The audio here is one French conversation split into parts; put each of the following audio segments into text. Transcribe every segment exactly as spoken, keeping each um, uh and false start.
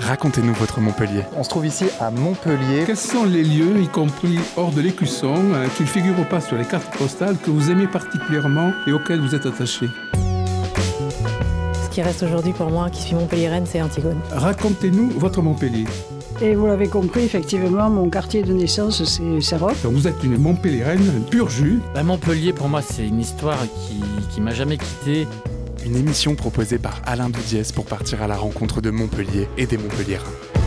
Racontez-nous votre Montpellier. On se trouve ici à Montpellier. Quels sont les lieux, y compris hors de l'Écusson, euh, qui ne figurent pas sur les cartes postales, que vous aimez particulièrement et auxquels vous êtes attaché? Ce qui reste aujourd'hui pour moi, qui suis montpelliéraine, c'est Antigone. Racontez-nous votre Montpellier. Et vous l'avez compris, effectivement, mon quartier de naissance, c'est Serroc. Donc vous êtes une Montpelliéraine pur jus. Bah, Montpellier, pour moi, c'est une histoire qui, qui m'a jamais quitté. Une émission proposée par Alain Doudiès pour partir à la rencontre de Montpellier et des Montpelliérains.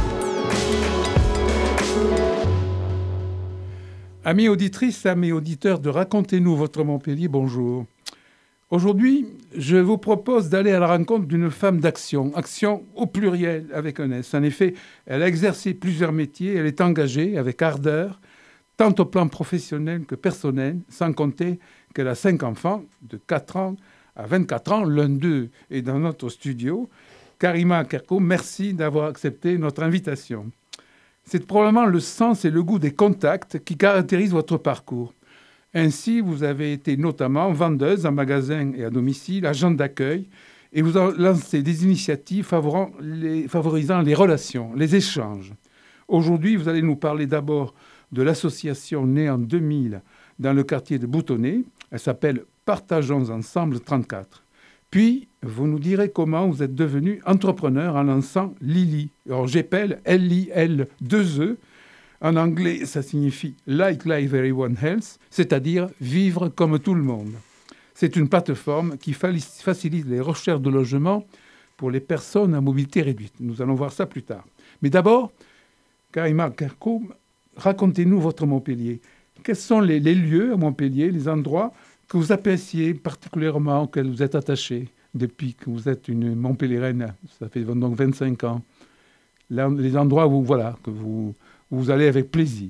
Amis auditrices, amis auditeurs de Racontez-nous votre Montpellier, bonjour. Aujourd'hui, je vous propose d'aller à la rencontre d'une femme d'action, action au pluriel avec un S. En effet, elle a exercé plusieurs métiers, elle est engagée avec ardeur, tant au plan professionnel que personnel, sans compter qu'elle a cinq enfants de quatre ans à vingt-quatre ans. L'un d'eux est dans notre studio. Karima Kerko, merci d'avoir accepté notre invitation. C'est probablement le sens et le goût des contacts qui caractérisent votre parcours. Ainsi, vous avez été notamment vendeuse en magasin et à domicile, agente d'accueil, et vous avez lancé des initiatives favorisant les, favorisant les relations, les échanges. Aujourd'hui, vous allez nous parler d'abord de l'association née en deux mille dans le quartier de Boutonnet. Elle s'appelle Partageons Ensemble trente-quatre. Puis, vous nous direz comment vous êtes devenu entrepreneur en lançant Lili. Alors, j'appelle L I L deux E. En anglais, ça signifie « Like Life Everyone Else », c'est-à-dire « vivre comme tout le monde ». C'est une plateforme qui facilite les recherches de logement pour les personnes à mobilité réduite. Nous allons voir ça plus tard. Mais d'abord, Karima Kerko, racontez-nous votre Montpellier. Quels sont les, les lieux à Montpellier, les endroits que vous appréciez particulièrement, auxquels vous êtes attaché depuis que vous êtes une Montpelliéraine, ça fait donc vingt-cinq ans. Là, les endroits où, voilà, que vous... vous allez avec plaisir.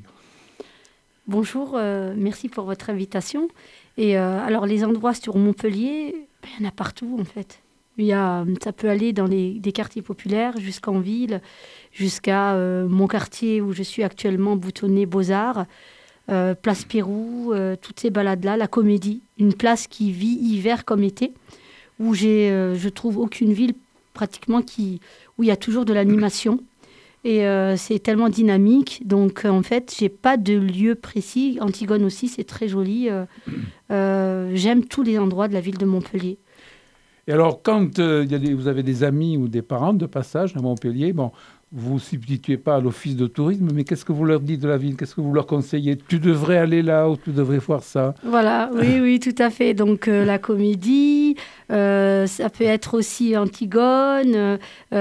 Bonjour, euh, merci pour votre invitation. Et euh, alors, les endroits sur Montpellier, ben, il y en a partout, en fait. Il y a, ça peut aller dans les, des quartiers populaires jusqu'en ville, jusqu'à euh, mon quartier où je suis actuellement, Boutonnet, Beaux-Arts, euh, Place Pérou, euh, toutes ces balades-là, la Comédie, une place qui vit hiver comme été, où j'ai, euh, je trouve aucune ville pratiquement qui, où il y a toujours de l'animation. Et euh, c'est tellement dynamique. Donc, euh, en fait, je n'ai pas de lieu précis. Antigone aussi, c'est très joli. Euh, euh, j'aime tous les endroits de la ville de Montpellier. Et alors, quand euh, y a des, vous avez des amis ou des parents de passage à Montpellier, bon, vous ne vous substituez pas à l'office de tourisme, mais qu'est-ce que vous leur dites de la ville? Qu'est-ce que vous leur conseillez? Tu devrais aller là ou tu devrais voir ça? Voilà, oui, oui, tout à fait. Donc, euh, la Comédie, euh, ça peut être aussi Antigone, euh,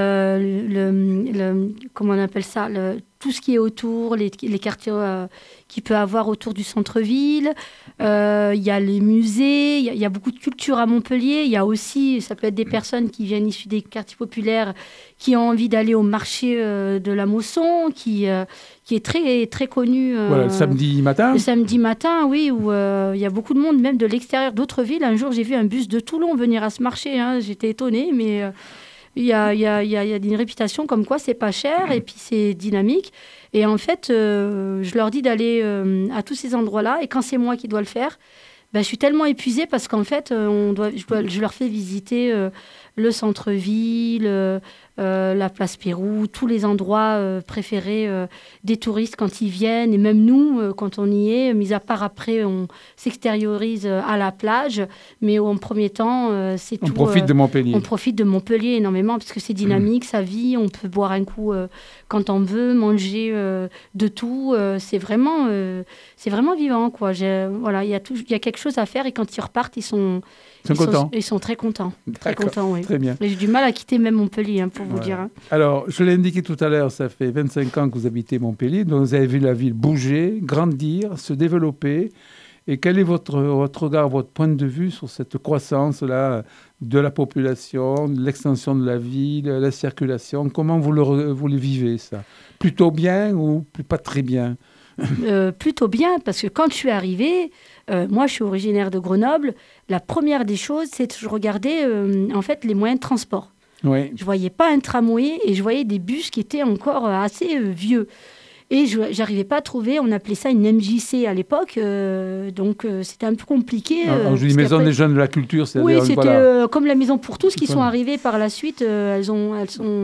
le, le, comment on appelle ça, le, tout ce qui est autour, les, les quartiers euh, qu'il peut avoir autour du centre-ville. Il euh, y a les musées, il y, y a beaucoup de culture à Montpellier. Il y a aussi, ça peut être des personnes qui viennent issues des quartiers populaires, qui ont envie d'aller au marché euh, de la Mosson, qui, euh, qui est très, très connu. Euh, voilà, le samedi matin. Le samedi matin, oui, où il euh, y a beaucoup de monde, même de l'extérieur, d'autres villes. Un jour, j'ai vu un bus de Toulon venir à ce marché. Hein. J'étais étonnée, mais... Euh, Il y a, il y, a, il y a une réputation comme quoi c'est pas cher et puis c'est dynamique. Et en fait, euh, je leur dis d'aller euh, à tous ces endroits-là. Et quand c'est moi qui dois le faire, ben, je suis tellement épuisée parce qu'en fait, on doit, je, dois, je leur fais visiter euh, le centre-ville, euh, euh, la place Pérou, tous les endroits euh, préférés euh, des touristes quand ils viennent. Et même nous, euh, quand on y est, mis à part après, on s'extériorise euh, à la plage. Mais en premier temps, euh, c'est on tout... On profite euh, de Montpellier. On profite de Montpellier énormément parce que c'est dynamique, mmh. ça vit. On peut boire un coup euh, quand on veut, manger euh, de tout. Euh, c'est, vraiment, euh, c'est vraiment vivant, quoi. J'ai, voilà, il y a tout, y a quelque chose à faire et quand ils repartent, ils sont... Ils sont, ils, contents. sont, ils sont très contents. Très contents, oui. Très bien. Mais j'ai du mal à quitter même Montpellier, hein, pour voilà. vous dire. Hein. Alors, je l'ai indiqué tout à l'heure, ça fait vingt-cinq ans que vous habitez Montpellier, donc vous avez vu la ville bouger, grandir, se développer. Et quel est votre, votre regard, votre point de vue sur cette croissance-là de la population, de l'extension de la ville, la circulation? Comment vous le, vous le vivez, ça? Plutôt bien ou pas très bien? euh, Plutôt bien, parce que quand je suis arrivée, euh, moi je suis originaire de Grenoble, la première des choses, c'est que je regardais euh, en fait les moyens de transport. Oui. Je ne voyais pas un tramway et je voyais des bus qui étaient encore assez euh, vieux. Et je n'arrivais pas à trouver, on appelait ça une M J C à l'époque, euh, donc euh, c'était un peu compliqué. Euh, Alors, je dis Maison des Jeunes de la Culture, c'est oui, c'était voilà. euh, comme la Maison pour tous qui voilà. sont arrivés par la suite. Euh, elles, ont, elles sont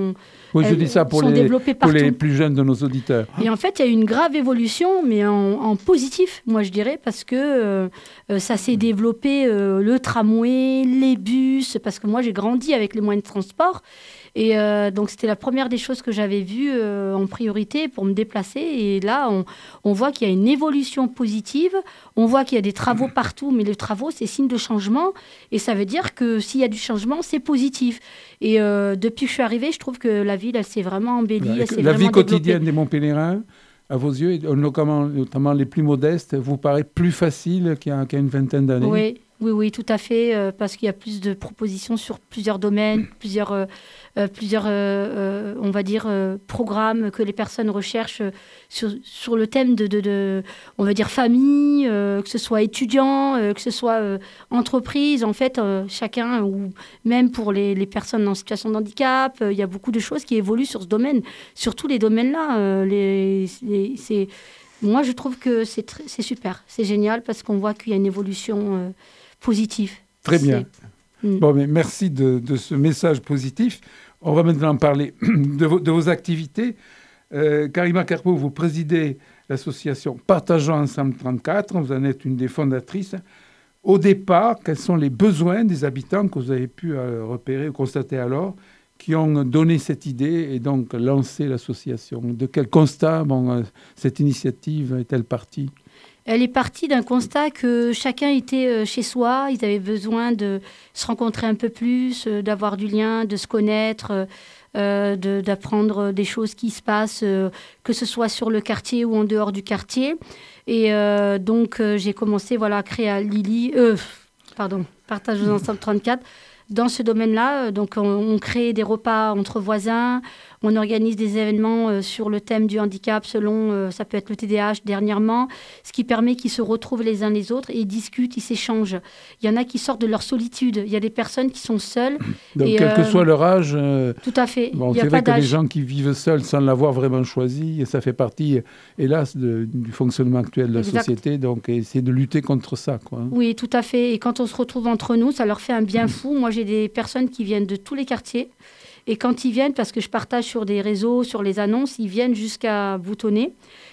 Oui, je dis ça pour, sont les, développées pour partout. les plus jeunes de nos auditeurs. Et en fait, il y a eu une grave évolution, mais en, en positif, moi je dirais, parce que euh, euh, ça s'est développé, euh, le tramway, les bus, parce que moi j'ai grandi avec les moyens de transport. Et euh, donc, c'était la première des choses que j'avais vues euh, en priorité pour me déplacer. Et là, on, on voit qu'il y a une évolution positive. On voit qu'il y a des travaux partout. Mais les travaux, c'est signe de changement. Et ça veut dire que s'il y a du changement, c'est positif. Et euh, depuis que je suis arrivée, je trouve que la ville, elle s'est vraiment embellie. Elle s'est La vraiment vie quotidienne développée. des Montpellierins, à vos yeux, et notamment, notamment les plus modestes, vous paraît plus facile qu'il y a, qu'il y a une vingtaine d'années? Oui. Oui, oui, tout à fait, euh, parce qu'il y a plus de propositions sur plusieurs domaines, plusieurs, euh, euh, plusieurs euh, euh, on va dire, euh, programmes que les personnes recherchent euh, sur, sur le thème de, de, de, on va dire, famille, euh, que ce soit étudiants, euh, que ce soit euh, entreprise, en fait, euh, chacun, ou même pour les, les personnes en situation de handicap, euh, il y a beaucoup de choses qui évoluent sur ce domaine, sur tous les domaines-là. Euh, les, les, c'est... Moi, je trouve que c'est, tr- c'est super, c'est génial, parce qu'on voit qu'il y a une évolution... Euh, positif. Très bien. Mm. Bon, mais merci de, de ce message positif. On va maintenant parler de vos, de vos activités. Euh, Karima Carpeau, vous présidez l'association Partageons Ensemble trente-quatre. Vous en êtes une des fondatrices. Au départ, quels sont les besoins des habitants que vous avez pu euh, repérer ou constater alors, qui ont donné cette idée et donc lancé l'association? De quel constat bon, euh, cette initiative est-elle partie? Elle est partie d'un constat que chacun était chez soi, ils avaient besoin de se rencontrer un peu plus, d'avoir du lien, de se connaître, euh, de, d'apprendre des choses qui se passent, euh, que ce soit sur le quartier ou en dehors du quartier. Et euh, donc, euh, j'ai commencé voilà, à créer à Lily, euh, pardon, Partageons Ensemble trente-quatre. Dans ce domaine-là, donc on, on crée des repas entre voisins, on organise des événements euh, sur le thème du handicap selon, euh, ça peut être le T D A H dernièrement, ce qui permet qu'ils se retrouvent les uns les autres et ils discutent, ils s'échangent. Il y en a qui sortent de leur solitude, il y a des personnes qui sont seules. Donc, et, quel euh, que soit leur âge, euh, tout à fait. bon, Il y a c'est pas vrai que les d'âge. gens qui vivent seuls sans l'avoir vraiment choisi, et ça fait partie, hélas, de- du fonctionnement actuel de la Exact. société, donc essayer de lutter contre ça, quoi. hein. Oui, tout à fait. Et quand on se retrouve entre nous, ça leur fait un bien fou. Moi, j'ai des personnes qui viennent de tous les quartiers. Et quand ils viennent, parce que je partage sur des réseaux, sur les annonces, ils viennent jusqu'à Boutonnet.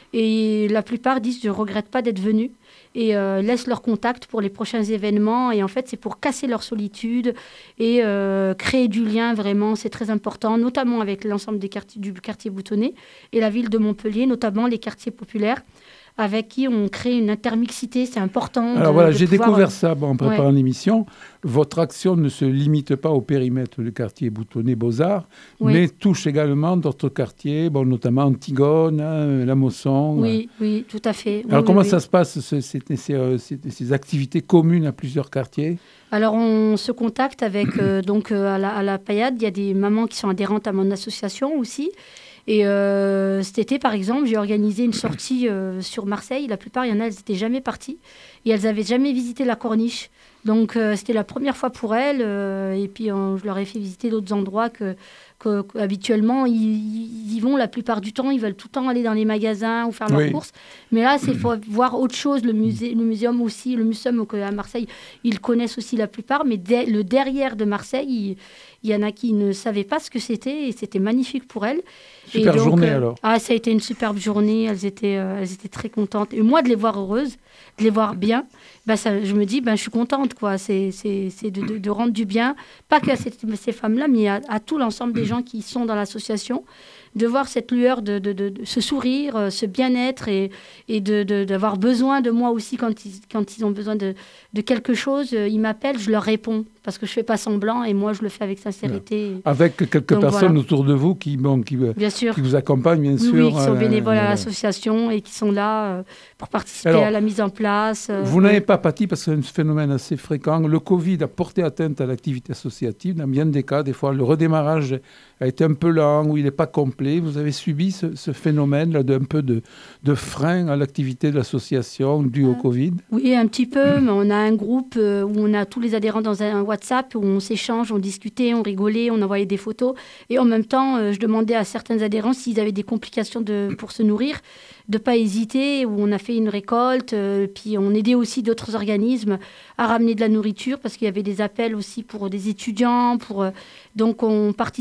Et la plupart disent « je ne regrette pas d'être venu ». Et euh, laissent leur contact pour les prochains événements. Et en fait, c'est pour casser leur solitude et euh, créer du lien, vraiment. C'est très important, notamment avec l'ensemble des quartiers, du quartier Boutonnet et la ville de Montpellier, notamment les quartiers populaires, avec qui on crée une intermixité. C'est important. Alors de- voilà, de j'ai pouvoir, découvert euh, ça bon, en préparant l'émission. Votre action ne se limite pas au périmètre du quartier Boutonnet Beaux-Arts, Oui. mais touche également d'autres quartiers, bon, notamment Antigone, hein, La Mosson. Oui, oui, tout à fait. Oui, Alors oui, comment oui. ça se passe, ce- ces, ces, euh, ces- ces activités communes à plusieurs quartiers? Alors, on se contacte avec, euh, donc, euh, à la, à la Payade, il y a des mamans qui sont adhérentes à mon association aussi. Et euh, cet été, par exemple, j'ai organisé une sortie euh, sur Marseille. La plupart, il y en a, elles n'étaient jamais parties. Et elles n'avaient jamais visité la Corniche. Donc, euh, c'était la première fois pour elles. euh, et puis, on- je leur ai fait visiter d'autres endroits que, que- que habituellement, ils, ils y vont la plupart du temps. Ils veulent tout le temps aller dans les magasins ou faire leurs Oui. courses. Mais là, c'est faut voir autre chose. Le, musée, le muséum aussi, le muséum au- à Marseille, ils connaissent aussi la plupart. Mais dès- le derrière de Marseille, il, il y en a qui ne savaient pas ce que c'était. Et c'était magnifique pour elles. Et Super donc, journée euh, alors. Ah, ça a été une superbe journée. Elles étaient, euh, elles étaient très contentes. Et moi, de les voir heureuses, de les voir bien, bah, ça, je me dis, bah, je suis contente. Quoi. C'est, c'est, c'est de, de- de rendre du bien, pas qu'à ces, ces femmes-là, mais à, à tout l'ensemble des gens qui sont dans l'association, de voir cette lueur, de, de, de, de ce sourire, euh, ce bien-être et, et de, de, d'avoir besoin de moi aussi quand ils, quand ils ont besoin de, de quelque chose. euh, Ils m'appellent, je leur réponds parce que je ne fais pas semblant et moi, je le fais avec sincérité. Avec quelques Donc, personnes voilà. autour de vous qui, bon, qui, euh, Bien sûr. qui vous accompagnent, bien Oui, sûr. oui, qui sont euh, bénévoles à voilà. l'association et qui sont là euh, pour participer Alors, à la mise en place. euh, Vous n'avez pas pâti parce que c'est un phénomène assez fréquent. Le Covid a porté atteinte à l'activité associative. Dans bien des cas, des fois, le redémarrage a été un peu lent ou il n'est pas complet. Vous avez subi ce, ce phénomène-là d'un peu de, de frein à l'activité de l'association dû au Euh, Covid? Oui, un petit peu, mais on a un groupe euh, où on a tous les adhérents dans un WhatsApp, où on s'échange, on discutait, on rigolait, on envoyait des photos. Et en même temps, euh, je demandais à certains adhérents s'ils avaient des complications de, pour se nourrir, de ne pas hésiter, où on a fait une récolte. euh, puis on aidait aussi d'autres organismes à ramener de la nourriture, parce qu'il y avait des appels aussi pour des étudiants. Pour, euh, donc on participait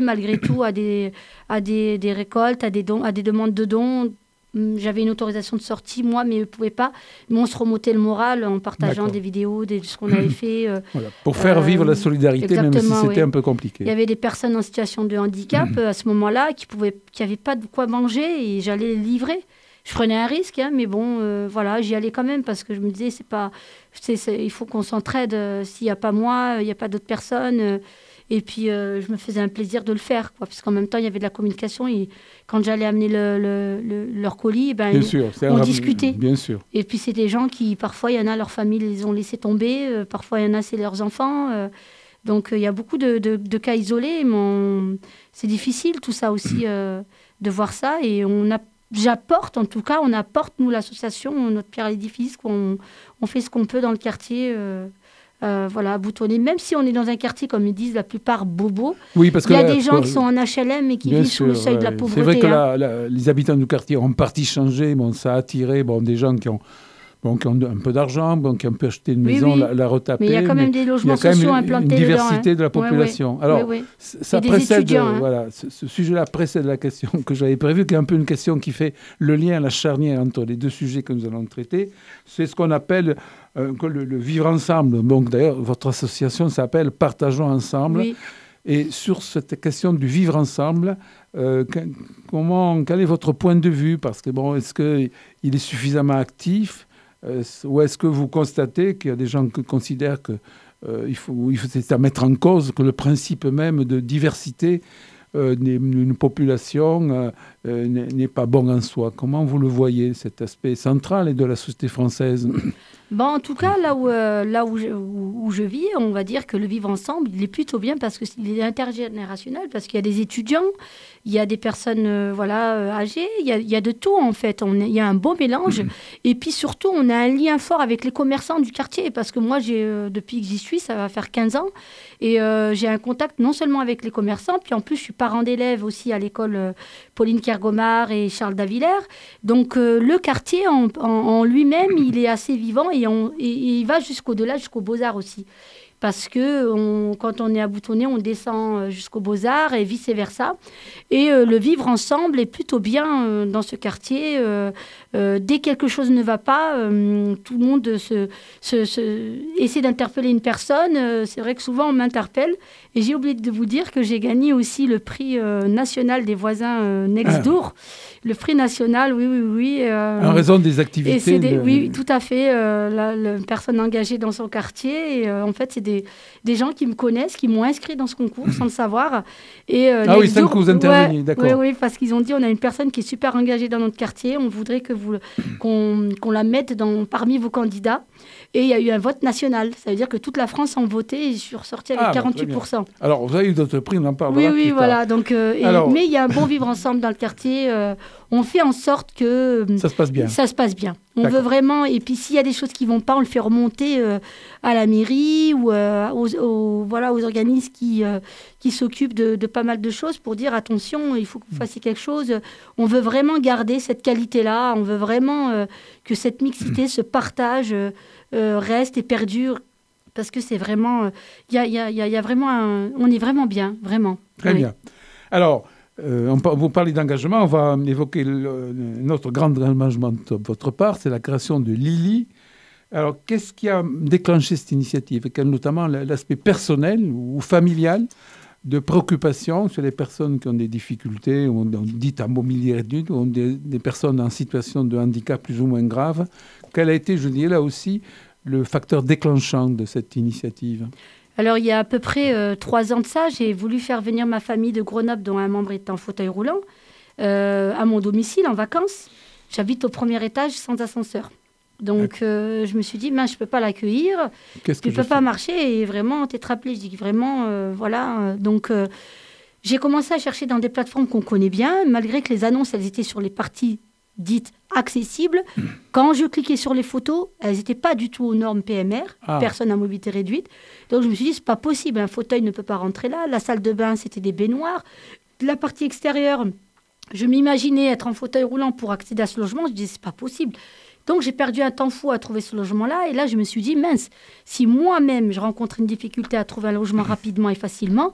malgré tout à des, à des, des récoltes, à des, dons, à des demandes de dons. J'avais une autorisation de sortie, moi, mais ils ne pouvaient pas. Mais on se remontait le moral en partageant D'accord. des vidéos, de ce qu'on avait fait. Euh, Voilà, pour faire euh, vivre la solidarité, même si exactement, c'était oui. un peu compliqué. Il y avait des personnes en situation de handicap euh, à ce moment-là qui pouvaient, qui n'avaient pas de quoi manger et j'allais les livrer. Je prenais un risque, hein, mais bon, euh, voilà, j'y allais quand même parce que je me disais, c'est pas, c'est, c'est, il faut qu'on s'entraide. euh, S'il n'y a pas moi, il n'y a pas d'autres personnes. euh, et puis, euh, je me faisais un plaisir de le faire, quoi, parce qu'en même temps, il y avait de la communication. Et quand j'allais amener le, le, le- leur colis, ben, Bien sûr, c'est on un- discutait. Bien sûr. Et puis, c'est des gens qui, parfois, il y en a, leur famille les ont laissés tomber. euh, parfois, il y en a, c'est leurs enfants. euh, donc, euh, il y a beaucoup de, de- de cas isolés. Mais on- c'est difficile, tout ça aussi, euh, de voir ça. Et on a, j'apporte, en tout cas, on apporte, nous, l'association, notre pierre à l'édifice. On, on fait ce qu'on peut dans le quartier. euh, euh, voilà, à boutonner. Même si on est dans un quartier, comme ils disent, la plupart bobo, Oui, parce il que y a là, des gens quoi, qui sont en H L M et qui bien vivent sous le sûr, seuil de la ouais. pauvreté. C'est vrai que hein. la- la- les habitants du quartier ont en partie changé. Bon, ça a attiré bon, des gens qui ont, bon, qui ont un peu d'argent, bon, qui ont pu acheter une Oui, maison, oui. la, la retaper. Mais il y a quand même des il y logements a quand même sociaux une, implantés une dedans, diversité hein. de la Ouais, ouais. population. Alors, Oui, oui. c- ça Et des précède, étudiants, euh, hein. voilà, ce, ce sujet-là précède la question que j'avais prévue, qui est un peu une question qui fait le lien, la charnière entre les deux sujets que nous allons traiter. C'est ce qu'on appelle euh, que le, le vivre ensemble. Donc, d'ailleurs, votre association s'appelle Partageons ensemble. Oui. Et sur cette question du vivre ensemble, euh, que- comment, quel est votre point de vue? Parce que, bon, est-ce qu'il est suffisamment actif euh, ou est-ce que vous constatez qu'il y a des gens qui considèrent que euh, il faut, il faut, c'est à mettre en cause que le principe même de diversité euh, d'une population euh, euh, n'est n'est pas bon en soi? Comment vous le voyez, cet aspect central de la société française? Bon, en tout cas, là, où, euh, là où, je, où, où je vis, on va dire que le vivre ensemble, il est plutôt bien parce qu'il est intergénérationnel, parce qu'il y a des étudiants, il y a des personnes euh, voilà, euh, âgées, il y, a, il y a de tout en fait. On est- il y a un beau mélange. Et puis surtout, on a un lien fort avec les commerçants du quartier parce que moi, j'ai, euh, depuis que j'y suis, ça va faire quinze ans. Et euh, j'ai un contact non seulement avec les commerçants, puis en plus, je suis parent d'élèves aussi à l'école euh, Pauline Kergomar et Charles Davillers. Donc euh, le quartier en, en- en lui-même, il est assez vivant et, on, et- et il va jusqu'au-delà, jusqu'aux Beaux-Arts aussi. Parce que on- quand on est à Boutonnet, on descend euh, jusqu'aux Beaux-Arts et vice-versa. Et euh, le vivre ensemble est plutôt bien euh, dans ce quartier. Euh, euh, dès que quelque chose ne va pas, euh, tout le monde se, se- se- essaie d'interpeller une personne. Euh, c'est vrai que souvent on m'interpelle. Et j'ai oublié de vous dire que j'ai gagné aussi le prix euh, national des voisins euh, Next Ah. Door. Le prix national, oui, oui, oui. euh, En raison des et activités c'est des, de- oui, tout à fait. euh, la, la personne engagée dans son quartier. Et, euh, en fait, c'est des, des gens qui me connaissent, qui m'ont inscrit dans ce concours sans le savoir. Et, euh, Ah oui, Next sans Door- que vous interveniez, ouais, d'accord. Oui, oui, parce qu'ils ont dit on a une personne qui est super engagée dans notre quartier. On voudrait que vous, qu'on, qu'on la mette dans, parmi vos candidats. Et il y a eu un vote national. Ça veut dire que toute la France a voté et je suis ressortie avec Ah, bah, très quarante-huit pour cent. Alors, vous avez eu d'autres prix, on en parlera Oui, plus oui, tard. voilà. Donc, euh, et- Alors- mais il y a un bon vivre ensemble dans le quartier. euh, on fait en sorte que euh, Ça se passe bien. ça se passe bien. On D'accord. veut vraiment. Et puis, s'il y a des choses qui vont pas, on le fait remonter euh, à la mairie ou euh, aux, aux- voilà, aux organismes qui, euh, qui s'occupent de, de pas mal de choses pour dire attention, il faut que vous fassiez quelque chose. On veut vraiment garder cette qualité-là. On veut vraiment euh, que cette mixité, ce partage euh, euh, reste et perdure. Parce que c'est vraiment. Il y a, y a- y a- y a vraiment un- on est vraiment bien, vraiment. Très Oui. bien. Alors, euh, on, par- vous parlez d'engagement, on va évoquer le- notre grand engagement de votre part, c'est la création de Lily. Alors, qu'est-ce qui a déclenché cette initiative? Quel, notamment l'aspect personnel ou familial de préoccupation sur les personnes qui ont des difficultés, ou on dit à mobilité réduite, ou des, des personnes en situation de handicap plus ou moins grave. Quel a été, je dirais là aussi, le facteur déclenchant de cette initiative? Alors, il y a à peu près euh, trois ans de ça, j'ai voulu faire venir ma famille de Grenoble, dont un membre est en fauteuil roulant, euh, à mon domicile en vacances. J'habite au premier étage sans ascenseur. Donc, euh, je me suis dit, ben, je ne peux pas l'accueillir. Qu'est-ce Tu que ne peux je pas fais marcher et vraiment tétraplégique. Vraiment, euh, voilà. euh, Donc, euh, j'ai commencé à chercher dans des plateformes qu'on connaît bien, malgré que les annonces, elles étaient sur les parties dites accessibles. Quand je cliquais sur les photos, elles n'étaient pas du tout aux normes P M R, Ah. personne à mobilité réduite. Donc, je me suis dit, c'est pas possible, un fauteuil ne peut pas rentrer là. La salle de bain, c'était des baignoires. La partie extérieure, je m'imaginais être en fauteuil roulant pour accéder à ce logement. Je disais, c'est pas possible. Donc, j'ai perdu un temps fou à trouver ce logement-là. Et là, je me suis dit, mince, si moi-même, je rencontre une difficulté à trouver un logement rapidement et facilement,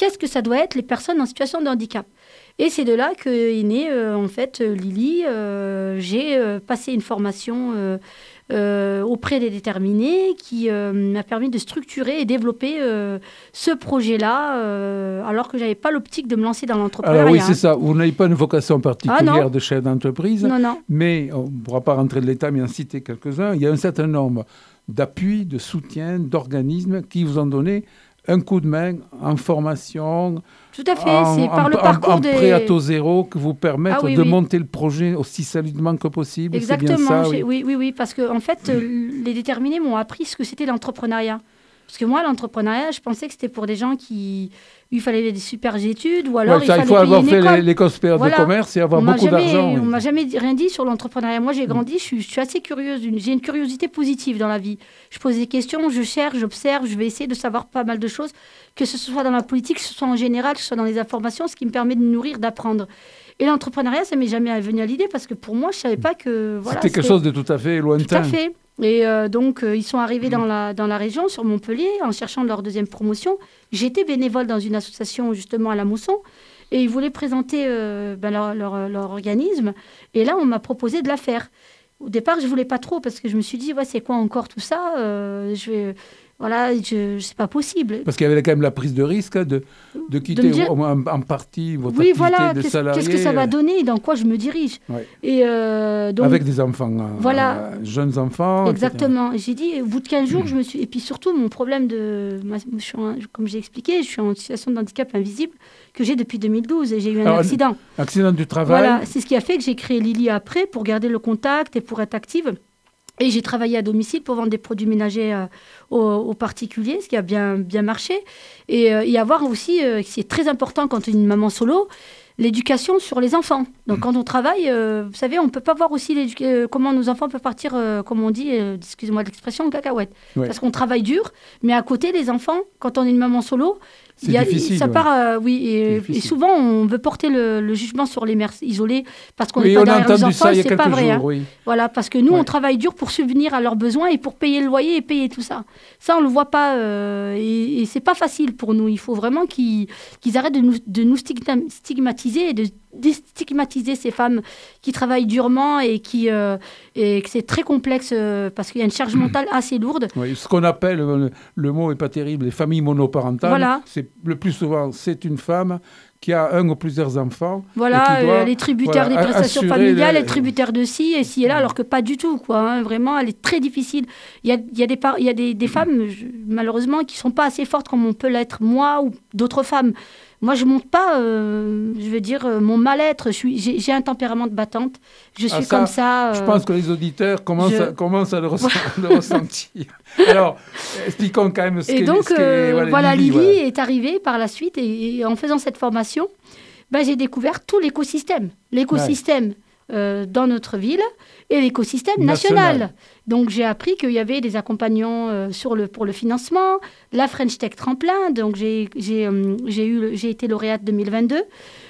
qu'est-ce que ça doit être les personnes en situation de handicap. Et c'est de là qu'est née, euh, en fait, Lily. Euh, j'ai euh, passé une formation euh, euh, auprès des déterminés qui euh, m'a permis de structurer et développer euh, ce projet-là, euh, alors que je n'avais pas l'optique de me lancer dans l'entrepreneuriat. Alors oui, c'est ça. Vous n'avez pas une vocation particulière Ah, de chef d'entreprise. Non, non. Mais on ne pourra pas rentrer de l'État, mais en citer quelques-uns. Il y a un certain nombre d'appuis, de soutien, d'organismes qui vous ont donné un coup de main en formation. Tout à fait, en, c'est par en, le parcours en, en des... prêt à taux zéro que vous permettent Ah oui, de oui. monter le projet aussi solidement que possible. Exactement, c'est bien ça, j'ai- oui. oui, oui, oui, parce que en fait, euh, les déterminés m'ont appris ce que c'était l'entrepreneuriat. Parce que moi, l'entrepreneuriat, je pensais que c'était pour des gens qui... Il fallait des super études ou alors Ouais, il ça, fallait il faut payer avoir une fait école. les- l'école supérieure Voilà. de commerce et avoir On m'a beaucoup jamais- d'argent. On oui. m'a jamais dit- rien dit sur l'entrepreneuriat. Moi, j'ai grandi, je suis, je suis assez curieuse. Une- J'ai une curiosité positive dans la vie. Je pose des questions, je cherche, j'observe, je vais essayer de savoir pas mal de choses, que ce soit dans la politique, que ce soit en général, que ce soit dans les informations, ce qui me permet de me nourrir, d'apprendre. Et l'entrepreneuriat, ça m'est jamais venu à l'idée parce que pour moi, je savais pas que... Voilà, C'était quelque chose de tout à fait lointain. Tout à fait. Et euh, donc, euh, ils sont arrivés dans la, dans la région, sur Montpellier, en cherchant leur deuxième promotion. J'étais bénévole dans une association, justement, à la Mousson. Et ils voulaient présenter euh, ben, leur, leur, leur organisme. Et là, on m'a proposé de la faire. Au départ, je ne voulais pas trop parce que je me suis dit, ouais, c'est quoi encore tout ça euh, je vais... Voilà, je, c'est pas possible. Parce qu'il y avait quand même la prise de risque hein, de, de quitter De me dire- au moins en, en partie votre Oui, activité voilà, de qu'est-ce, salarié. qu'est-ce que ça va donner et dans quoi je me dirige. Ouais. Et euh, donc, Avec des enfants, euh, Voilà. euh, jeunes enfants. et cetera. Exactement. Et j'ai dit, au bout de quinze jours, je me suis... Et puis surtout, mon problème de... moi, je suis en- Comme j'ai expliqué, je suis en situation de handicap invisible que j'ai depuis deux mille douze et j'ai eu un Alors, accident. Accident du travail. Voilà, c'est ce qui a fait que j'ai créé Lily après pour garder le contact et pour être active. Et j'ai travaillé à domicile pour vendre des produits ménagers euh, aux, aux particuliers, ce qui a bien, bien marché. Et, euh, et avoir aussi, euh, ce qui est très important quand on est une maman solo, l'éducation sur les enfants. Donc quand on travaille, euh, vous savez, on ne peut pas voir aussi l'édu- euh, comment nos enfants peuvent partir, euh, comme on dit, euh, excusez-moi de l'expression, en cacahuète. Ouais. Parce qu'on travaille dur, mais à côté, les enfants, quand on est une maman solo, C'est il y a- difficile, ça ouais. part, euh, oui, C'est et, et difficile. souvent on veut porter le, le jugement sur les mères isolées parce qu'on Oui, n'est pas on a derrière les entendu enfants, ça il y a c'est quelques pas vrai. jours, hein. oui. Voilà, parce que nous, Ouais. on travaille dur pour subvenir à leurs besoins et pour payer le loyer et payer tout ça. Ça, on ne le voit pas. euh, et et c'est pas facile pour nous. Il faut vraiment qu'ils qu'ils arrêtent de nous, de nous stigma- stigmatiser et de déstigmatiser ces femmes qui travaillent durement et, qui, euh, et que c'est très complexe euh, parce qu'il y a une charge mentale assez lourde. Oui, ce qu'on appelle, le, le mot n'est pas terrible, les familles monoparentales. Voilà. C'est, le plus souvent, c'est une femme qui a un ou plusieurs enfants. Voilà, et qui doit, euh, les tributaires voilà, des prestations assurer familiales, le- les tributaires de ci et ci et là, alors que pas du tout, quoi. hein. Vraiment, elle est très difficile. Il y a, il y a, des, par- il y a des, des femmes, je- malheureusement, qui sont pas assez fortes comme on peut l'être moi ou d'autres femmes. Moi, je monte pas, euh, je veux dire, euh, mon mal-être. Je suis, j'ai, j'ai un tempérament de battante. Je suis Ah, ça, comme ça. Je euh, pense que les auditeurs commencent, je- à, commencent à le, ressa- le ressentir. Alors, expliquons quand même ce Et qu'est donc, ce qu'est, euh, voilà, Lily, voilà. est arrivée par la suite et, et en faisant cette formation, ben, j'ai découvert tout l'écosystème. L'écosystème euh, dans notre ville et l'écosystème national. National. Donc, j'ai appris qu'il y avait des accompagnants euh, sur le, pour le financement, la French Tech Tremplin. Donc, j'ai, j'ai, euh, j'ai, eu, le- j'ai été lauréate deux mille vingt-deux.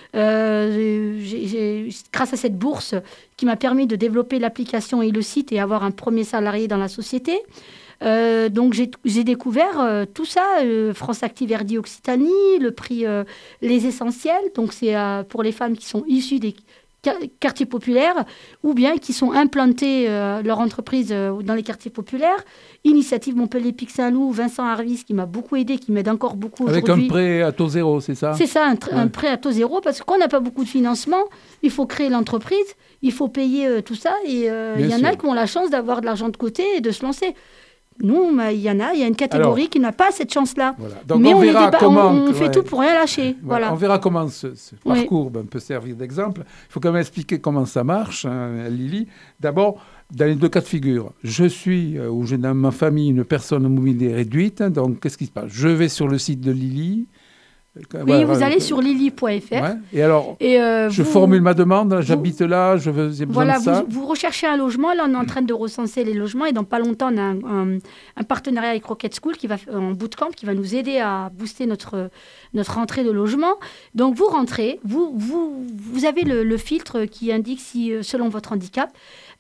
Euh, j'ai- j'ai- grâce à cette bourse qui m'a permis de développer l'application et le site et avoir un premier salarié dans la société. Euh, donc j'ai, j'ai découvert euh, tout ça, euh, France Active R D Occitanie, le prix euh, Les Essentiels, donc c'est euh, pour les femmes qui sont issues des quar- quartiers populaires ou bien qui sont implantées euh, leur entreprise euh, dans les quartiers populaires. Initiative Montpellier Pic Saint-Loup, Vincent Harvis qui m'a beaucoup aidé, qui m'aide encore beaucoup Avec aujourd'hui. un prêt à taux zéro, c'est ça? C'est ça, un, tr- un Ouais. prêt à taux zéro, parce que quand on n'a pas beaucoup de financement, il faut créer l'entreprise, il faut payer euh, tout ça, et euh, il Bien y en a sûr. qui ont la chance d'avoir de l'argent de côté et de se lancer. Nous, bah, il y en a, il y a une catégorie Alors, qui n'a pas cette chance-là. Voilà. Donc Mais on, on, est verra déba- comment... on, on fait ouais. tout pour rien lâcher. Voilà, Voilà. On verra comment ce, ce Oui. parcours ben, peut servir d'exemple. Il faut quand même expliquer comment ça marche, hein, Lily. D'abord, dans les deux cas de figure, je suis, euh, ou j'ai dans ma famille une personne à mobilité réduite, donc qu'est-ce qui se passe? Je vais sur le site de Lily. Oui, vous allez sur lily point f r. Ouais. Et alors, Et euh, je vous- formule ma demande, j'habite là, je veux, j'ai besoin Voilà, de ça. vous, vous recherchez un logement. Là, on est en train de recenser les logements. Et dans pas longtemps, on a un, un- un partenariat avec Rocket School qui va, f- en bootcamp qui va nous aider à booster notre, notre rentrée de logement. Donc, vous rentrez, vous, vous, vous avez le, le filtre qui indique si, euh, selon votre handicap,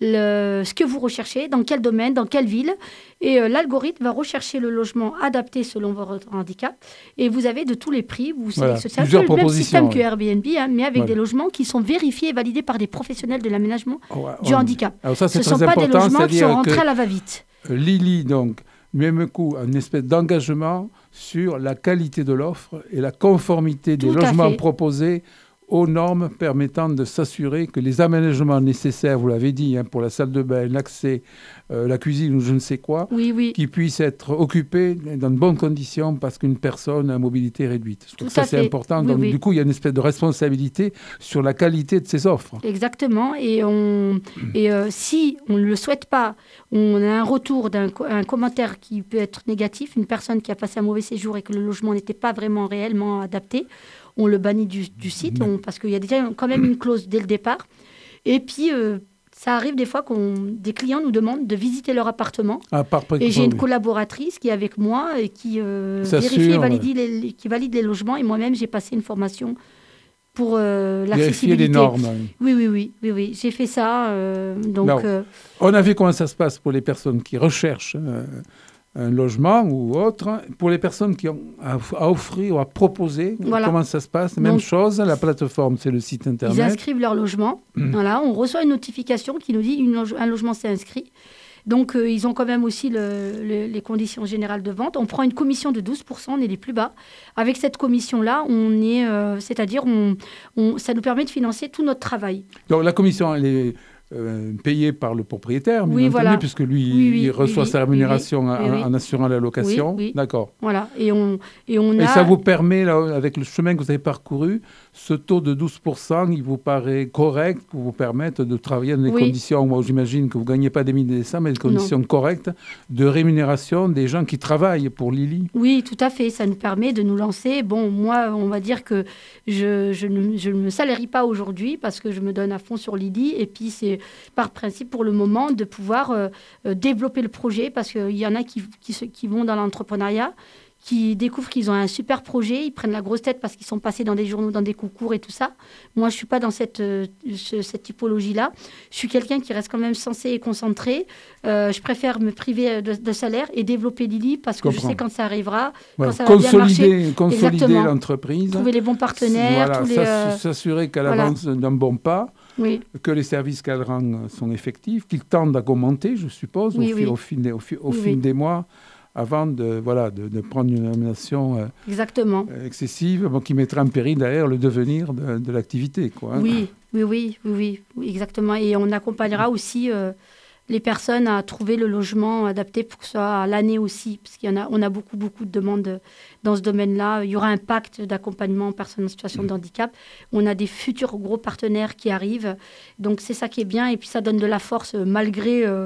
le, ce que vous recherchez, dans quel domaine, dans quelle ville. Et euh, l'algorithme va rechercher le logement adapté selon votre handicap. Et vous avez de tous les prix. Vous, Voilà, c'est un plusieurs peu le même système propositions, que Airbnb, hein, mais avec Voilà. des logements qui sont vérifiés et validés par des professionnels de l'aménagement Oh, ouais, du on- handicap. Alors ça, Ce c'est ne sont très pas des important, logements qui sont c'est-à-dire rentrés que à la va-vite. euh, Lily, donc, même coup, une espèce d'engagement sur la qualité de l'offre et la conformité des Tout à logements fait. proposés aux normes permettant de s'assurer que les aménagements nécessaires, vous l'avez dit, hein, pour la salle de bain, l'accès, euh, la cuisine ou je ne sais quoi, Oui, oui. qui puissent être occupés dans de bonnes conditions parce qu'une personne a mobilité réduite. Je trouve Tout que ça, à c'est fait. important. Oui, Donc, oui. du coup, il y a une espèce de responsabilité sur la qualité de ces offres. Exactement. Et, on, et euh, si on ne le souhaite pas, on a un retour d'un co- un commentaire qui peut être négatif, une personne qui a passé un mauvais séjour et que le logement n'était pas vraiment réellement adapté, on le bannit du, du site on- parce qu'il y a déjà quand même une clause dès le départ. Et puis, euh, ça arrive des fois qu'on des clients nous demandent de visiter leur appartement. À part Et j'ai une oui. collaboratrice qui est avec moi et qui euh, S'assure, vérifie et ouais. valide les, qui valide les logements. Et moi-même, j'ai passé une formation pour euh, Vérifier l'accessibilité. les normes. Oui, oui, oui, oui, oui. J'ai fait ça. euh, donc, Non. euh, On a vu comment ça se passe pour les personnes qui recherchent euh, un logement ou autre. Pour les personnes qui ont à, à offrir ou à proposer, Voilà. comment ça se passe? Même Donc- chose, la plateforme, c'est le site ils internet. inscrivent leur logement. Voilà, on reçoit une notification qui nous dit une loge- un logement s'est inscrit. Donc, euh, ils ont quand même aussi le- le- les conditions générales de vente. On prend une commission de douze pour cent, on est les plus bas. Avec cette commission-là, on est, euh, c'est-à-dire, on, on- ça nous permet de financer tout notre travail. Donc la commission, elle est euh, payée par le propriétaire, bien Oui, entendu, voilà. puisque lui, Oui, oui, il reçoit oui, sa oui, rémunération oui, en, oui, oui. en assurant la location. Oui, oui. D'accord. Voilà, et on, et on a... Et ça vous permet, là, avec le chemin que vous avez parcouru, ce taux de douze pour cent, il vous paraît correct pour vous permettre de travailler dans des Oui. conditions, moi j'imagine que vous ne gagnez pas des milliers de cents, mais des conditions correctes de rémunération des gens qui travaillent pour Lily. Oui, tout à fait. Ça nous permet de nous lancer. Bon, moi, on va dire que je, je ne je ne me salarie pas aujourd'hui parce que je me donne à fond sur Lily. Et puis, c'est par principe pour le moment de pouvoir euh, euh, développer le projet parce qu'il y en a qui, qui, se- qui vont dans l'entrepreneuriat, qui découvrent qu'ils ont un super projet, ils prennent la grosse tête parce qu'ils sont passés dans des journaux, dans des concours et tout ça. Moi, je ne suis pas dans cette, euh, ce- cette typologie-là. Je suis quelqu'un qui reste quand même sensé et concentré. Euh, je préfère me priver de, de salaire et développer Lily parce que je comprends. sais quand ça arrivera, Voilà. ça va bien Consolider, consolider Exactement. l'entreprise. trouver les bons partenaires. Voilà, tous les, s'ass- euh, s'assurer qu'elle voilà. avance d'un bon pas, Oui, que les services qu'elle rend sont effectifs, qu'ils tendent à augmenter, je suppose, Oui, au, oui. fil, au, fil, des, au, fil, au Oui, fil oui. des mois, avant de, voilà, de, de prendre une nomination euh, exactement. excessive, bon, qui mettrait en péril derrière le devenir de, de l'activité. Quoi, hein. Oui, oui, oui, oui, oui, oui, exactement. Et on accompagnera aussi euh, les personnes à trouver le logement adapté pour que ce soit à l'année aussi, parce qu'il y en a, on a beaucoup, beaucoup de demandes dans ce domaine-là. Il y aura un pacte d'accompagnement aux personnes en situation de handicap. On a des futurs gros partenaires qui arrivent. Donc, c'est ça qui est bien. Et puis, ça donne de la force euh, malgré... euh,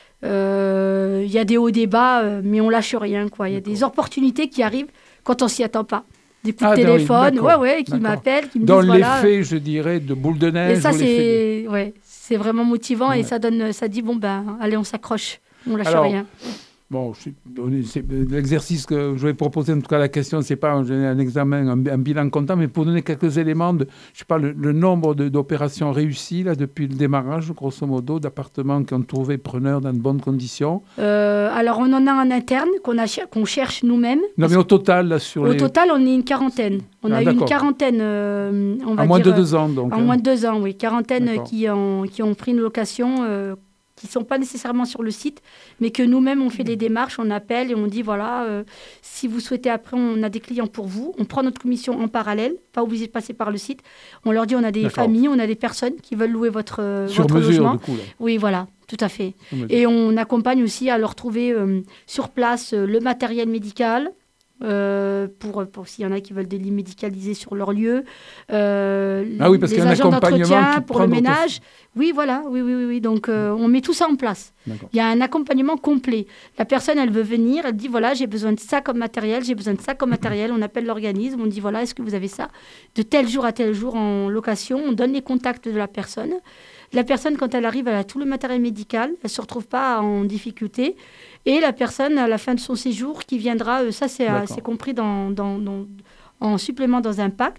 euh, il y a des hauts, des bas, euh, mais on lâche rien, quoi. Il y a des opportunités qui arrivent quand on s'y attend pas. Des coups de Ah, oui, téléphone, d'accord, ouais, ouais, qui d'accord. m'appellent, qui me Dans disent voilà. l'effet, je dirais, de boule de neige. Et ça, ou l'effet c'est ouais, c'est vraiment motivant Ouais. et ça donne, ça dit bon ben, allez, on s'accroche, on lâche Alors, rien. de- Bon, je suis- on est- c'est- l'exercice que je vais proposer, en tout cas la question, c'est pas un, un examen, un, un bilan comptable, mais pour donner quelques éléments de, je sais pas, le, le nombre de- d'opérations réussies là depuis le démarrage, grosso modo, d'appartements qui ont trouvé preneur dans de bonnes conditions. Euh, alors, on en a un interne qu'on a cher- qu'on cherche nous-mêmes. Non, mais au total, là, sur Au les... total, on est une quarantaine. On Ah, a eu une d'accord. quarantaine, euh, on va en moins dire, de deux ans, donc. en hein. moins de deux ans, oui, quarantaine D'accord. qui ont, qui ont pris une location, euh, qui ne sont pas nécessairement sur le site, mais que nous-mêmes, on fait les démarches, on appelle et on dit, voilà, euh, si vous souhaitez, après, on a des clients pour vous. On prend notre commission en parallèle, pas obligé de passer par le site. On leur dit, on a des D'accord. familles, on a des personnes qui veulent louer votre, euh, Sur votre mesure, logement. du coup. Là. Oui, voilà, tout à fait. Sur mesure. Et on accompagne aussi à leur trouver euh, sur place euh, le matériel médical, euh, pour, pour s'il y en a qui veulent des lits médicalisés sur leur lieu. Euh, Ah oui, parce les qu'il y a un agents accompagnement d'entretien qui pour le prend votre- ménage. Oui, voilà, oui, oui, oui. oui. Donc, euh, on met tout ça en place. D'accord. Il y a un accompagnement complet. La personne, elle veut venir, elle dit, voilà, j'ai besoin de ça comme matériel, j'ai besoin de ça comme matériel. On appelle l'organisme, on dit, voilà, est-ce que vous avez ça de tel jour à tel jour en location? On donne les contacts de la personne. La personne, quand elle arrive, elle a tout le matériel médical. Elle ne se retrouve pas en difficulté. Et la personne, à la fin de son séjour, qui viendra, euh, ça c'est, euh, D'accord. c'est compris dans, dans, dans- en supplément dans un pacte,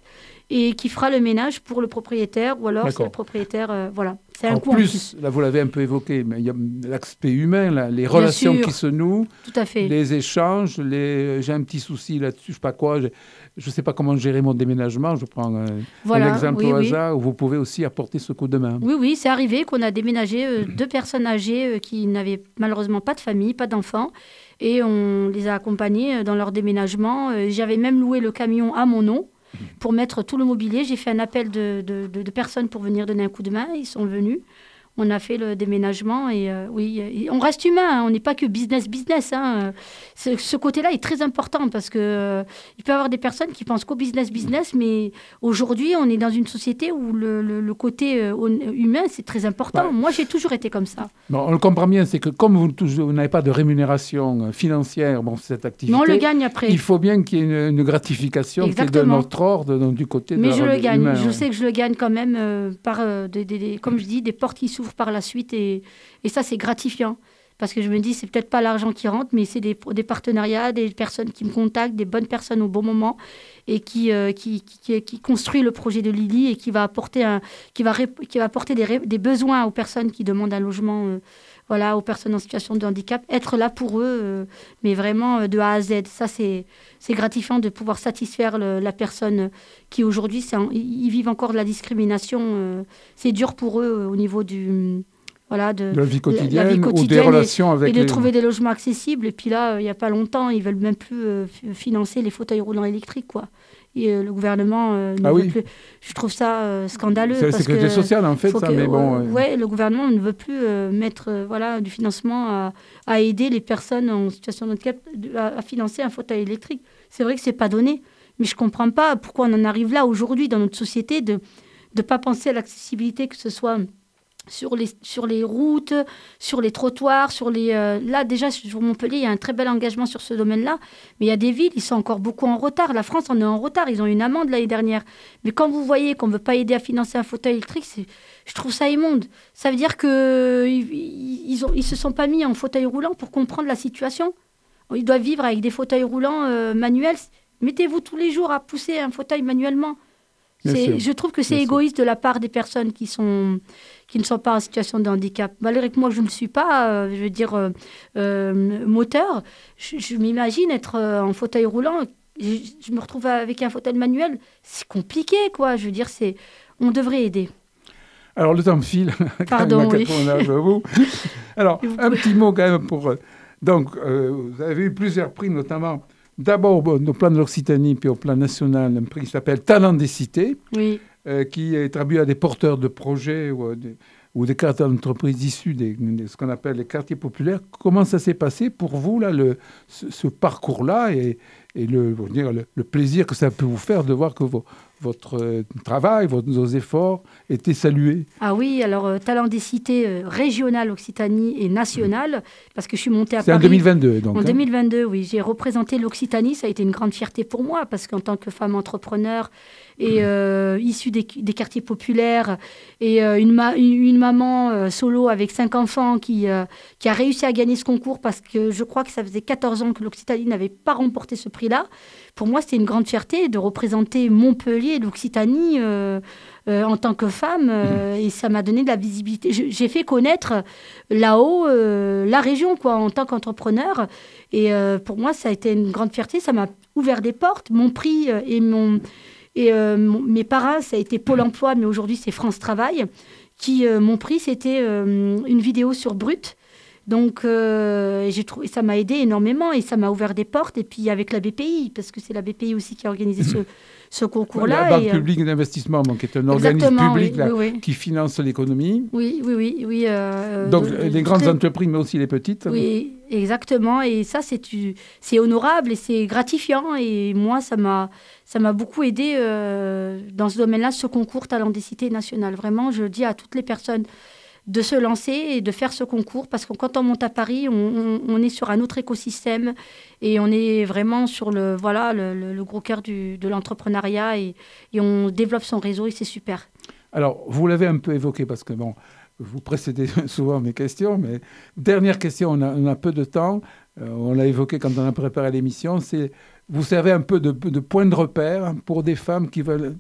et qui fera le ménage pour le propriétaire, ou alors c'est D'accord. le propriétaire, euh, voilà. C'est un En coût en plus, plus. là vous l'avez un peu évoqué, mais il y a l'aspect humain, là, les relations sûr. qui se nouent, Tout à fait. les échanges, les... j'ai un petit souci là-dessus, je sais pas quoi, je ne sais pas comment gérer mon déménagement, je prends un, Voilà, un exemple oui, au oui. hasard, où vous pouvez aussi apporter ce coup de main. Oui, oui, c'est arrivé qu'on a déménagé euh, deux personnes âgées euh, qui n'avaient malheureusement pas de famille, pas d'enfants, et on les a accompagnées euh, dans leur déménagement. Euh, J'avais même loué le camion à mon nom pour mettre tout le mobilier. J'ai fait un appel de, de, de- de personnes pour venir donner un coup de main. Ils sont venus. On a fait le déménagement et euh, oui, et on reste humain, hein, on n'est pas que business, business. Hein. Ce, ce côté-là est très important parce que euh, il peut y avoir des personnes qui pensent qu'au business, business, mais aujourd'hui, on est dans une société où le, le- le côté euh, humain, c'est très important. Ouais. Moi, j'ai toujours été comme ça. Bon, on le comprend bien, c'est que comme vous, touchez- vous n'avez pas de rémunération euh, financière bon, cette activité, Mais on le gagne après. il faut bien qu'il y ait une, une gratification qui est de Exactement. notre ordre, donc du côté Mais de je le gagne. humain, Je ouais. sais que je le gagne quand même euh, par, euh, des, des- des- comme je dis, des portes qui s'ouvrent par la suite. Et, et ça, c'est gratifiant. Parce que je me dis, c'est peut-être pas l'argent qui rentre, mais c'est des, des partenariats, des personnes qui me contactent, des bonnes personnes au bon moment et qui, euh, qui, qui, qui, qui construit le projet de Lily et qui va apporter, un, qui va, rép- qui va apporter des, ré- des besoins aux personnes qui demandent un logement, euh, voilà, aux personnes en situation de handicap. Être là pour eux, euh, mais vraiment euh, de A à Z. Ça, c'est, c'est gratifiant de pouvoir satisfaire le- la personne qui aujourd'hui, c'est un- ils vivent encore de la discrimination. euh, c'est dur pour eux euh, au niveau du... Voilà, de, de la vie quotidienne, la vie ou des quotidienne et- relations avec et de les... trouver des logements accessibles. Et puis là, euh, il n'y a pas longtemps, ils veulent même plus euh, f- financer les fauteuils roulants électriques, quoi. Et euh, le gouvernement euh, ne Ah veut oui. plus. Je trouve ça euh, scandaleux. C'est la parce sécurité que sociale, en fait, faut ça, que- mais bon... euh, euh, ouais, le gouvernement ne veut plus euh, mettre euh, voilà, du financement à, à aider les personnes en situation de handicap de- à, à financer un fauteuil électrique. C'est vrai que c'est pas donné, mais je comprends pas pourquoi on en arrive là aujourd'hui dans notre société de ne pas penser à l'accessibilité, que ce soit sur les, sur les routes, sur les trottoirs, sur les... euh, là, déjà, sur Montpellier, il y a un très bel engagement sur ce domaine-là. Mais il y a des villes, ils sont encore beaucoup en retard. La France en est en retard. Ils ont eu une amende l'année dernière. Mais quand vous voyez qu'on ne veut pas aider à financer un fauteuil électrique, c'est, je trouve ça immonde. Ça veut dire qu'ils ils ont, ils se sont pas mis en fauteuil roulant pour comprendre la situation. Ils doivent vivre avec des fauteuils roulants euh, manuels. Mettez-vous tous les jours à pousser un fauteuil manuellement. Bien C'est, sûr. je trouve que c'est Bien sûr. égoïste de la part des personnes qui, sont, qui ne sont pas en situation de handicap. Malgré que moi, je ne le suis pas, euh, je veux dire, euh, euh, moteur, je, je m'imagine être euh, en fauteuil roulant. Je, je me retrouve avec un fauteuil manuel. C'est compliqué, quoi. Je veux dire, c'est, on devrait aider. Alors, le temps file. Pardon, Quand même, oui. on arrive à vous. Alors, Vous un pouvez- petit mot quand même pour... euh, donc, euh, vous avez eu plusieurs prix, notamment, d'abord bon, au plan de l'Occitanie, puis au plan national, un prix qui s'appelle Talent des cités, Oui. euh, qui est attribué à des porteurs de projets ou, euh, des, ou des cadres d'entreprise issus des, de ce qu'on appelle les quartiers populaires. Comment ça s'est passé pour vous, là, le, ce, ce parcours-là, et, et le, pour dire, le, le plaisir que ça peut vous faire de voir que vos, votre euh, travail, vos, vos efforts étaient salués? Ah oui, alors, euh, talent des cités euh, régionales Occitanie et nationale, parce que je suis montée à C'est en Paris. deux mille vingt-deux, donc. En hein. deux mille vingt-deux, oui, j'ai représenté l'Occitanie. Ça a été une grande fierté pour moi parce qu'en tant que femme entrepreneur et euh, issue des, des quartiers populaires et euh, une, ma- une, une maman euh, solo avec cinq enfants qui, euh, qui a réussi à gagner ce concours parce que je crois que ça faisait quatorze ans que l'Occitanie n'avait pas remporté ce prix-là. Pour moi, c'était une grande fierté de représenter Montpellier et l'Occitanie euh, euh, en tant que femme euh, et ça m'a donné de la visibilité. Je- J'ai fait connaître là-haut euh, la région quoi, en tant qu'entrepreneur. Et euh, pour moi, ça a été une grande fierté. Ça m'a ouvert des portes. Mon prix euh, et, mon, et euh, mon- mes parrains, ça a été Pôle emploi, mais aujourd'hui, c'est France Travail. Qui, euh, mon prix, c'était euh, une vidéo sur Brut. Donc, euh, j'ai trouvé, ça m'a aidé énormément et ça m'a ouvert des portes. Et puis, avec la B P I, parce que c'est la B P I aussi qui a organisé ce, ce concours-là. La Banque et, euh, publique d'investissement, bon, qui est un organisme exactement, public oui, là, oui, oui. qui finance l'économie. Oui, oui, oui. oui euh, Donc, euh, les grandes très- entreprises, mais aussi les petites. Oui, exactement. Et ça, c'est, tu- c'est honorable et c'est gratifiant. Et moi, ça m'a, ça m'a beaucoup aidé euh, dans ce domaine-là, ce concours Talent des cités nationales. Vraiment, je dis à toutes les personnes de se lancer et de faire ce concours parce que quand on monte à Paris, on, on- on est sur un autre écosystème et on est vraiment sur le, voilà, le, le- le gros cœur du- de l'entrepreneuriat et, et on développe son réseau et c'est super. Alors, vous l'avez un peu évoqué parce que, bon, vous précédez souvent mes questions, mais dernière question, on a, on a peu de temps. Euh, on l'a évoqué quand on a préparé l'émission, c'est vous servez un peu de, de point de repère pour des femmes qui veulent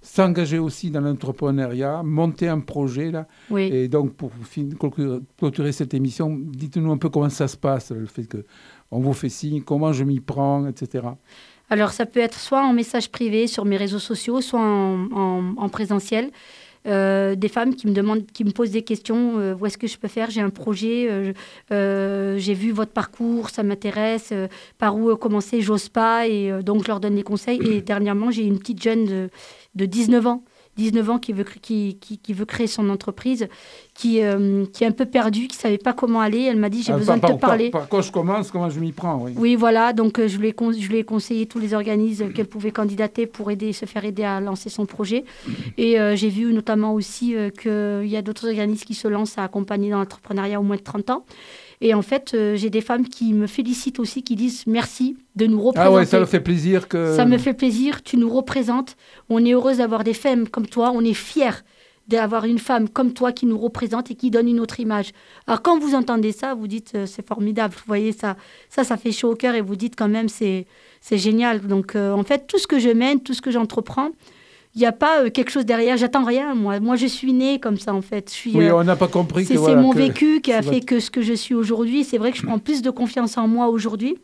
s'engager aussi dans l'entrepreneuriat, monter un projet. Là. Oui. Et donc, pour fin- clôturer- clôturer cette émission, dites-nous un peu comment ça se passe, le fait qu'on vous fait signe, comment je m'y prends, et cetera. Alors, ça peut être soit en message privé sur mes réseaux sociaux, soit en, en- en présentiel. Euh, des femmes qui me demandent, qui me posent des questions. Euh, où est-ce que je peux faire? J'ai un projet. euh, euh, j'ai vu votre parcours, ça m'intéresse. euh, par où euh, commencer? J'ose pas. Et euh, donc, je leur donne des conseils. Et dernièrement, j'ai une petite jeune de, de dix-neuf ans. dix-neuf ans qui veut, cr- qui, qui, qui veut créer son entreprise, qui, euh, qui est un peu perdue, qui ne savait pas comment aller. Elle m'a dit, j'ai Ah, besoin par, de te par- parler. Par, par quoi je commence, comment je m'y prends, oui. Oui, voilà, donc euh, je, lui ai con- je lui ai conseillé tous les organismes qu'elle pouvait candidater pour aider, se faire aider à lancer son projet. Et euh, j'ai vu notamment aussi euh, qu'il y a d'autres organismes qui se lancent à accompagner dans l'entrepreneuriat au moins de trente ans. Et en fait, euh, j'ai des femmes qui me félicitent aussi, qui disent merci de nous représenter. Ah ouais, ça leur fait plaisir que... Ça me fait plaisir, tu nous représentes. On est heureuse d'avoir des femmes comme toi, on est fiers d'avoir une femme comme toi qui nous représente et qui donne une autre image. Alors quand vous entendez ça, vous dites euh, c'est formidable, vous voyez ça, ça, ça fait chaud au cœur et vous dites quand même c'est, c'est génial. Donc euh, en fait, tout ce que je mène, tout ce que j'entreprends, il n'y a pas euh, quelque chose derrière, j'attends rien moi. Moi je suis née comme ça en fait. Je suis, Oui, euh, on n'a pas compris c'est, que... c'est voilà, mon que- vécu qui a c'est fait votre- que ce que je suis aujourd'hui. C'est vrai que je prends plus de confiance en moi aujourd'hui.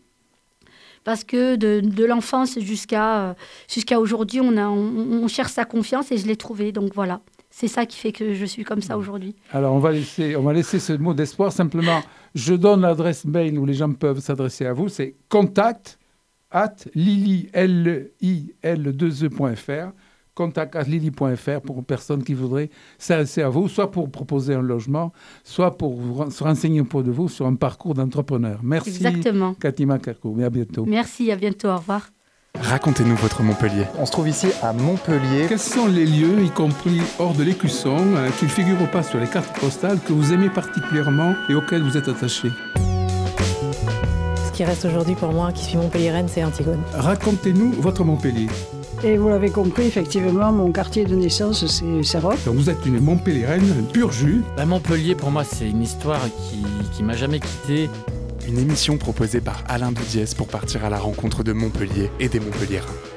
Parce que de, de l'enfance jusqu'à, euh, jusqu'à aujourd'hui, on, a, on, on cherche sa confiance et je l'ai trouvée. Donc voilà, c'est ça qui fait que je suis comme ça aujourd'hui. Alors, on va, laisser, on va laisser ce mot d'espoir. Simplement, je donne l'adresse mail où les gens peuvent s'adresser à vous. C'est contact at lili, L I L deux E point F R. contact at lili point F R pour une personne qui voudrait s'adresser à vous, soit pour proposer un logement, soit pour vous ren- se renseigner un peu de vous sur un parcours d'entrepreneur. Merci, Exactement. Katima Kakou. Et à bientôt. Merci, à bientôt, au revoir. Racontez-nous votre Montpellier. On se trouve ici à Montpellier. Quels sont les lieux, y compris hors de l'Écusson, euh, qui ne figurent pas sur les cartes postales, que vous aimez particulièrement et auxquels vous êtes attaché? Ce qui reste aujourd'hui pour moi, qui suis montpelliéraine, c'est Antigone. Racontez-nous votre Montpellier. Et vous l'avez compris, effectivement, mon quartier de naissance, c'est Serroc. Donc vous êtes une Montpelliéraine, un pur jus. Bah, Montpellier, pour moi, c'est une histoire qui, qui m'a jamais quitté. Une émission proposée par Alain Doudiès pour partir à la rencontre de Montpellier et des Montpelliérains.